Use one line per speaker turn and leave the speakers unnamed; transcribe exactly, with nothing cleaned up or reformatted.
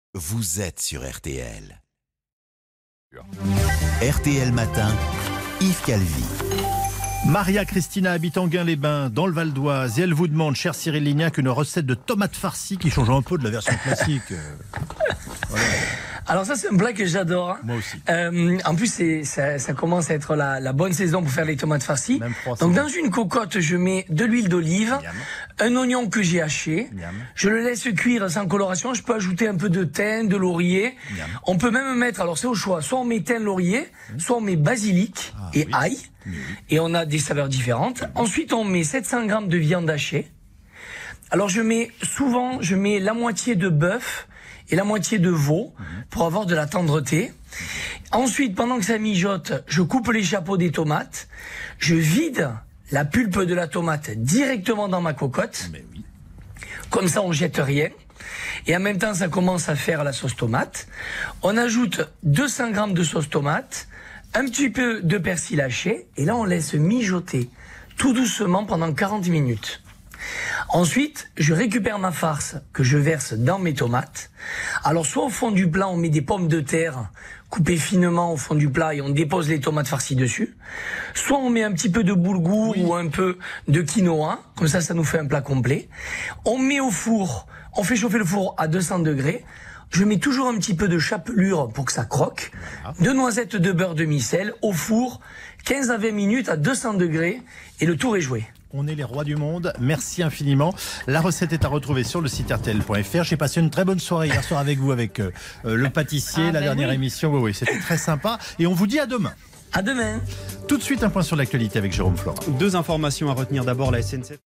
Vous êtes sur R T L. R T L Matin, Yves Calvi.
Maria Christina habite Enghien-les-Bains, dans le Val d'Oise, et elle vous demande, cher Cyril Lignac, une recette de tomates farcies qui change un peu de la version classique. Voilà.
Alors ça, c'est un plat que j'adore.
Moi aussi.
Euh, en plus, c'est, ça, ça commence à être la, la bonne saison pour faire les tomates farcies.
Même froid,
Donc
c'est
dans une cocotte, je mets de l'huile d'olive,
Miam.
un oignon que j'ai haché.
Miam.
Je le laisse cuire sans coloration. Je peux ajouter un peu de thym, de laurier.
Miam.
On peut même mettre, alors c'est au choix, soit on met thym, laurier, soit on met basilic
Ah,
et
oui.
ail.
Oui.
Et on a des saveurs différentes. Ensuite, on met sept cents grammes de viande hachée. Alors je mets souvent, je mets la moitié de bœuf et la moitié de veau pour avoir de la tendreté. Ensuite, pendant que ça mijote, je coupe les chapeaux des tomates. Je vide la pulpe de la tomate directement dans ma cocotte.
Mais oui.
Comme ça, on jette rien. Et en même temps, ça commence à faire la sauce tomate. On ajoute deux cents grammes de sauce tomate, un petit peu de persil haché, et là, on laisse mijoter tout doucement pendant quarante minutes. Ensuite, je récupère ma farce que je verse dans mes tomates. Alors, soit au fond du plat, on met des pommes de terre coupées finement au fond du plat et on dépose les tomates farcies dessus. Soit on met un petit peu de boulgour
Oui.
ou un peu de quinoa. Comme ça, ça nous fait un plat complet. On met au four, on fait chauffer le four à deux cents degrés. Je mets toujours un petit peu de chapelure pour que ça croque. Deux noisettes de beurre demi-sel au four, quinze à vingt minutes à deux cents degrés et le tour est joué.
On est les rois du monde. Merci infiniment. La recette est à retrouver sur le site R T L point F R. J'ai passé une très bonne soirée hier soir avec vous, avec euh, le pâtissier,
Ah,
la
ben
dernière
oui.
émission. Oui, oui, c'était très sympa. Et on vous dit à demain.
À demain.
Tout de suite, un point sur l'actualité avec Jérôme Florent.
Deux informations à retenir. D'abord, la S N C F.